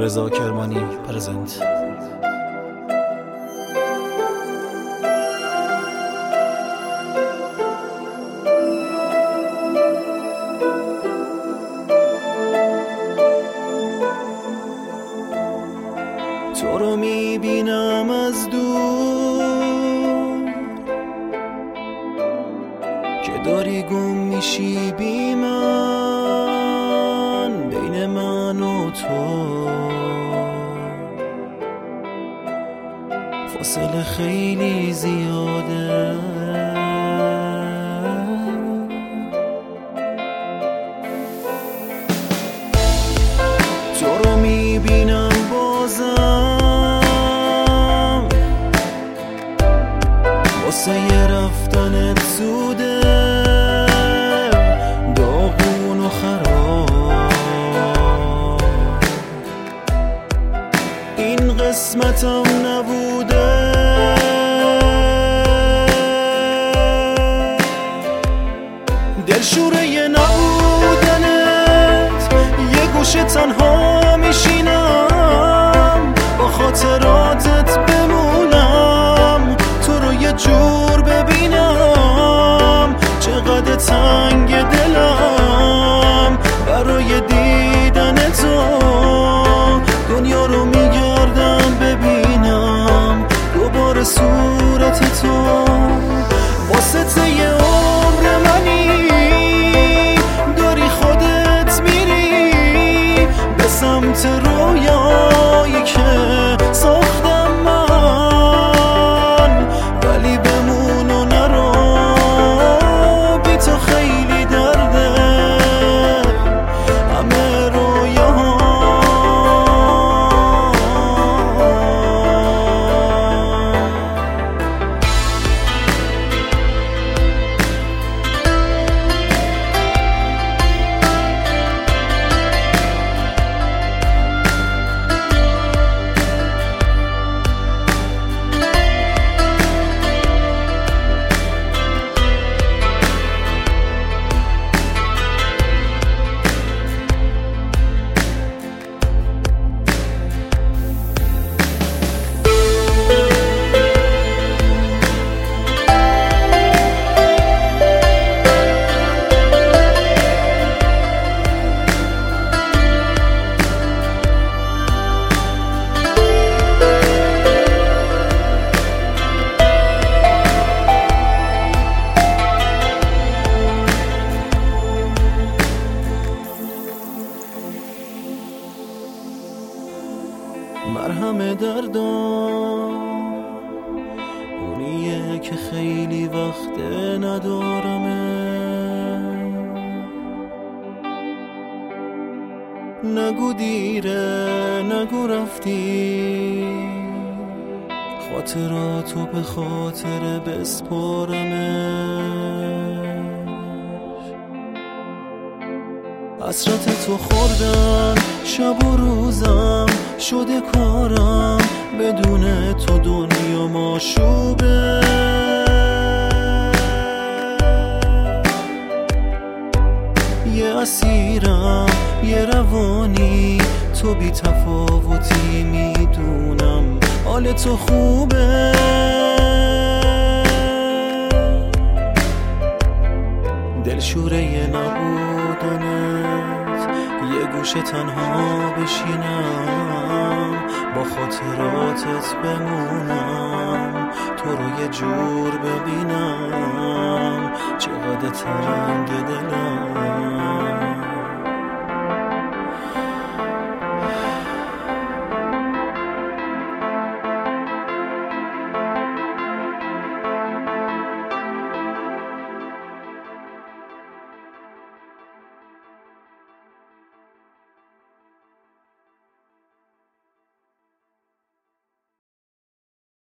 رضا کرمانی پرزنت. تو رو میبینم از دور که داری گم میشی بی من، بین من و تو فاصله خیلی زیاده. تو رو میبینم بازم واسه یه رفتنت زوده، داغون و خراب. این قسمتم نبوده، دلشوره یه نبودنت، یه گوشه تنها میشینم با خاطراتت بمونم، تو رو یه جور ببینم، چقدر تنگ دلم برای دیدن تو، دنیا رو میگردم ببینم دوباره صورت تو. واسه یه عمر منی داری خودت میری به سمت رویایی که ساختم من، ولی بمون و نرو، بی تو خیلی درده همه رویاها. مرهم دردم اونیه که خیلی وقت ندارمه، نگو دیره نگو رفتی، خاطراتو به خاطر بسپارمش. حسرت تو خوردن شب و روزم شده کارم، بدون تو دنیا ماشوبه. یه اسیرم یه روانی، تو بی تفاوتی میدونم حال تو خوبه. دلشوره یه نبودنت، یه گوشه تنها بشینم با خاطراتت بمونم، تو رو یه جور ببینم چقدر تنگ دلم.